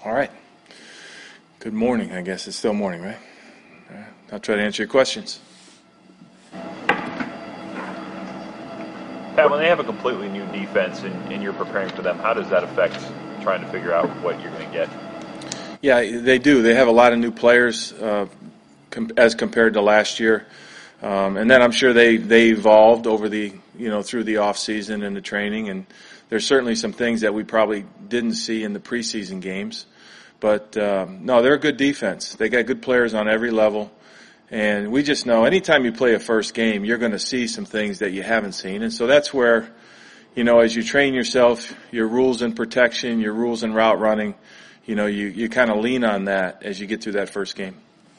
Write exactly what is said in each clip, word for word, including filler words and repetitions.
All right. Good morning. I guess it's still morning, right? All right. I'll try to answer your questions. Pat, when they have a completely new defense and, and you're preparing for them, how does that affect trying to figure out what you're going to get? Yeah, they do. They have a lot of new players uh, com- as compared to last year. Um, and then I'm sure they, they evolved over the, you know, through the off season and the training. And there's certainly some things that we probably didn't see in the preseason games. But, um, no, they're a good defense. They got good players on every level. And we just know anytime you play a first game, you're going to see some things that you haven't seen. And so that's where, you know, as you train yourself, your rules in protection, your rules in route running, you know, you, you kind of lean on that as you get through that first game.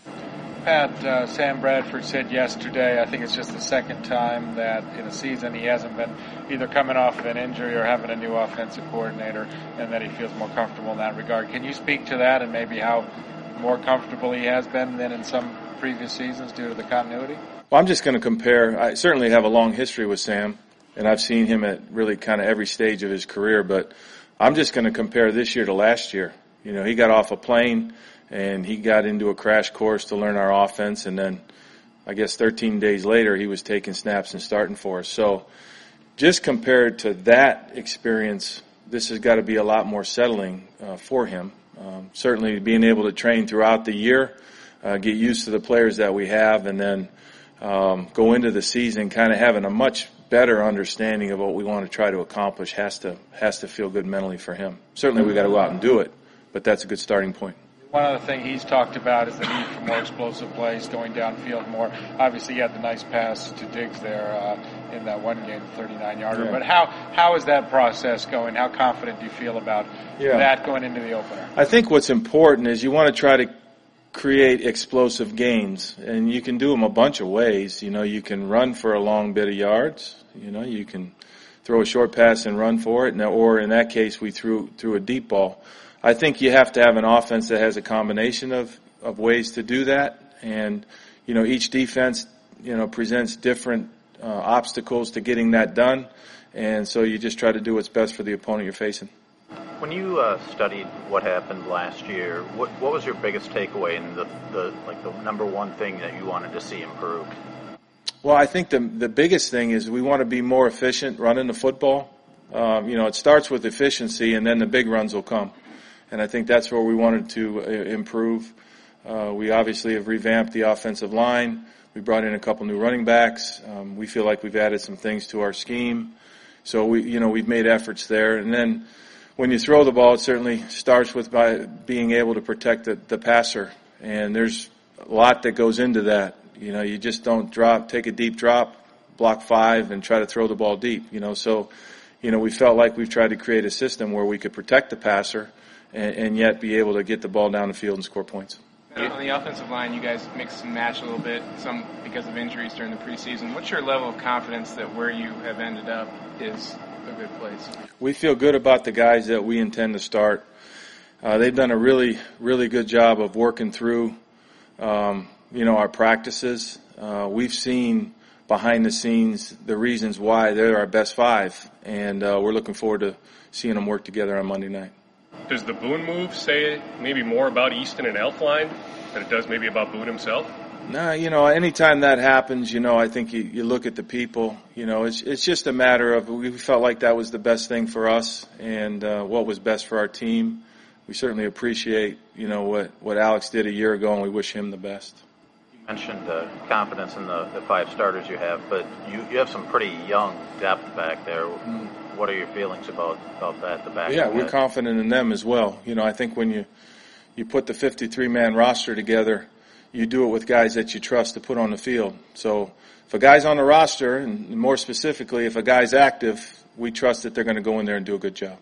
Pat, uh, Sam Bradford said yesterday, I think it's just the second time that in a season he hasn't been either coming off of an injury or having a new offensive coordinator, and that he feels more comfortable in that regard. Can you speak to that and maybe how more comfortable he has been than in some previous seasons due to the continuity? Well, I'm just going to compare. I certainly have a long history with Sam, and I've seen him at really kind of every stage of his career, but I'm just going to compare this year to last year. You know, he got off a plane and he got into a crash course to learn our offense, and then I guess thirteen days later he was taking snaps and starting for us. So just compared to that experience, this has got to be a lot more settling uh, for him. Um, certainly being able to train throughout the year, uh, get used to the players that we have, and then um, go into the season kind of having a much better understanding of what we want to try to accomplish has to has to feel good mentally for him. Certainly we got to go out and do it, but that's a good starting point. One other thing he's talked about is the need for more explosive plays, going downfield more. Obviously, he had the nice pass to Diggs there uh, in that one game, thirty-nine yarder. Yeah. But how how is that process going? How confident do you feel about yeah. that going into the opener? I think what's important is you want to try to create explosive gains, and you can do them a bunch of ways. You know, you can run for a long bit of yards. You know, you can throw a short pass and run for it, or in that case, we threw threw a deep ball. I think you have to have an offense that has a combination of, of ways to do that, and you know each defense you know presents different uh, obstacles to getting that done, and so you just try to do what's best for the opponent you're facing. When you uh, studied what happened last year, what what was your biggest takeaway and the, the like the number one thing that you wanted to see improved? Well, I think the the biggest thing is we want to be more efficient running the football. Um, you know, it starts with efficiency, and then the big runs will come. And I think that's where we wanted to improve. Uh, we obviously have revamped the offensive line. We brought in a couple new running backs. Um, we feel like we've added some things to our scheme. So we, you know, we've made efforts there. And then when you throw the ball, it certainly starts with by being able to protect the, the passer. And there's a lot that goes into that. You know, you just don't drop, take a deep drop, block five, and try to throw the ball deep. You know, so, you know, we felt like we've tried to create a system where we could protect the passer and, and yet be able to get the ball down the field and score points. On the offensive line, you guys mix and match a little bit, some because of injuries during the preseason. What's your level of confidence that where you have ended up is a good place? We feel good about the guys that we intend to start. Uh, they've done a really, really good job of working through, um, you know, our practices. Uh, we've seen behind the scenes the reasons why they're our best five, and uh, we're looking forward to seeing them work together on Monday night. Does the Boone move say maybe more about Easton and Elflein than it does maybe about Boone himself? No, you know, anytime that happens, you know, I think you, you look at the people. You know, it's it's just a matter of we felt like that was the best thing for us and uh, what was best for our team. We certainly appreciate, you know, what, what Alex did a year ago, and we wish him the best. You mentioned uh, confidence in the, the five starters you have, but you, you have some pretty young depth back there. Mm. What are your feelings about, about that, the back? Yeah, we're confident in them as well. You know, I think when you, you put the fifty-three man roster together, you do it with guys that you trust to put on the field. So if a guy's on the roster, and more specifically, if a guy's active, we trust that they're going to go in there and do a good job.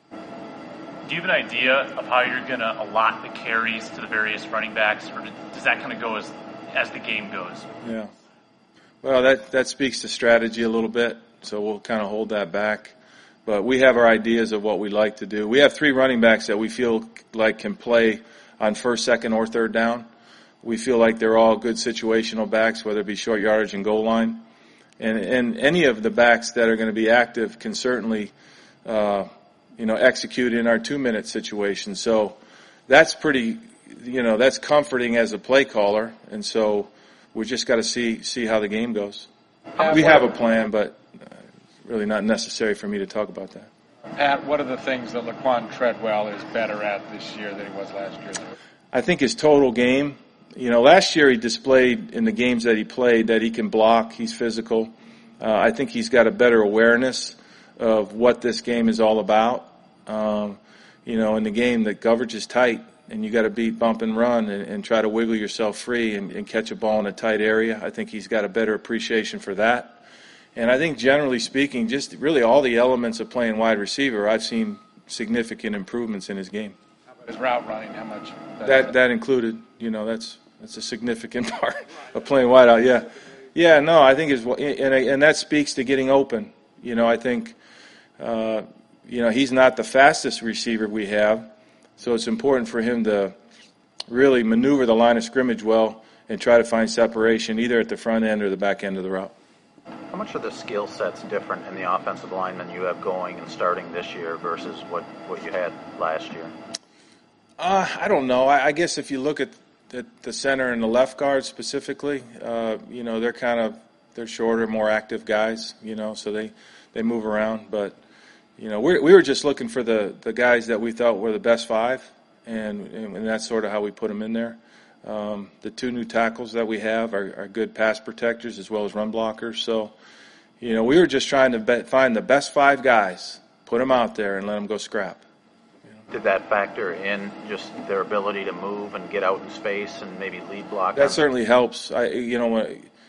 Do you have an idea of how you're going to allot the carries to the various running backs, or does that kind of go as as the game goes? Yeah. Well, that, that speaks to strategy a little bit, so we'll kind of hold that back. But we have our ideas of what we like to do. We have three running backs that we feel like can play on first, second, or third down. We feel like they're all good situational backs, whether it be short yardage and goal line. And, and any of the backs that are going to be active can certainly, uh, you know, execute in our two-minute situation. So, that's pretty, you know, that's comforting as a play caller, and so we just got to see see how the game goes. We have a plan, but uh, really not necessary for me to talk about that. Pat, what are the things that Laquan Treadwell is better at this year than he was last year? I think his total game. You know, last year he displayed in the games that he played that he can block, he's physical. Uh, I think he's got a better awareness of what this game is all about. Um, you know, in the game, the coverage is tight, and you got to beat bump and run and, and try to wiggle yourself free and, and catch a ball in a tight area. I think he's got a better appreciation for that. And I think generally speaking, just really all the elements of playing wide receiver, I've seen significant improvements in his game. How about his route running? How much? That that included, you know, that's that's a significant part of playing wide out. Yeah, yeah. No, I think is and and that speaks to getting open. You know, I think, uh, you know, he's not the fastest receiver we have, so it's important for him to really maneuver the line of scrimmage well and try to find separation either at the front end or the back end of the route. How much are the skill sets different in the offensive linemen you have going and starting this year versus what, what you had last year? Uh, I don't know. I, I guess if you look at the, the center and the left guard specifically, uh, you know, they're kind of they're shorter, more active guys. You know, so they, they move around. But you know, we we were just looking for the, the guys that we thought were the best five, and and that's sort of how we put them in there. Um, the two new tackles that we have are, are good pass protectors as well as run blockers. So, you know, we were just trying to bet, find the best five guys, put them out there, and let them go scrap. You know? Did that factor in just their ability to move and get out in space and maybe lead block? That certainly helps. I, you know,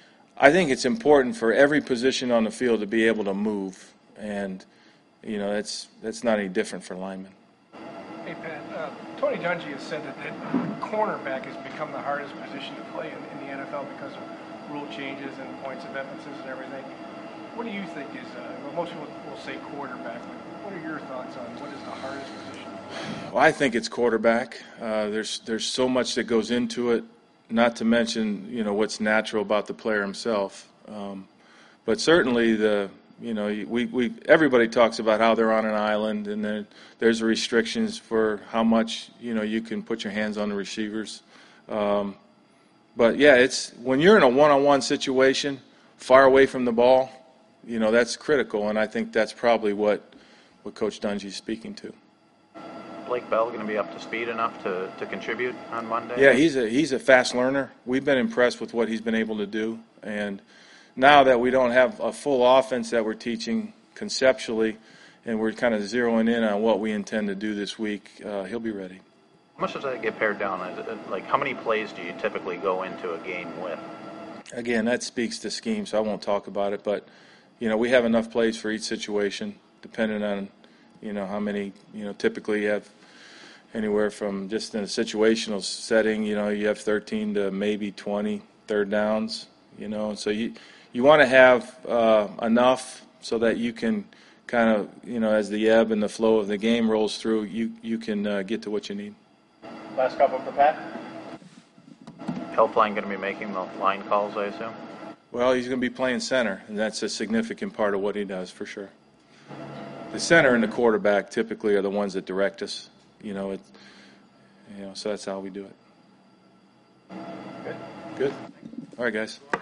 I think it's important for every position on the field to be able to move, and you know, that's that's not any different for linemen. Hey, Pat, uh, Tony Dungy has said that, that cornerback has become the hardest position to play in, in the N F L because of rule changes and points of emphasis and everything. What do you think is, uh, well, most people will say quarterback, but what are your thoughts on what is the hardest position? Well, I think it's quarterback. Uh, there's there's so much that goes into it, not to mention, you know, what's natural about the player himself. Um, but certainly the You know, we, we everybody talks about how they're on an island, and then there's restrictions for how much, you know, you can put your hands on the receivers. Um, but yeah, it's when you're in a one-on-one situation, far away from the ball, you know, that's critical, and I think that's probably what what Coach Dungy is speaking to. Blake Bell going to be up to speed enough to, to contribute on Monday? Yeah, he's a he's a fast learner. We've been impressed with what he's been able to do, and now that we don't have a full offense that we're teaching conceptually, and we're kind of zeroing in on what we intend to do this week, uh, he'll be ready. How much does that get pared down? Like, how many plays do you typically go into a game with? Again, that speaks to scheme, so I won't talk about it. But, you know, we have enough plays for each situation, depending on, you know, how many, you know, typically you have anywhere from just in a situational setting, you know, you have thirteen to maybe twenty third downs, you know, and so you – You want to have uh, enough so that you can kind of, you know, as the ebb and the flow of the game rolls through, you, you can uh, get to what you need. Last couple for Pat. Helpline going to be making the line calls, I assume? Well, he's going to be playing center, and that's a significant part of what he does for sure. The center and the quarterback typically are the ones that direct us, you know, it, you know, so that's how we do it. Good. Good. All right, guys.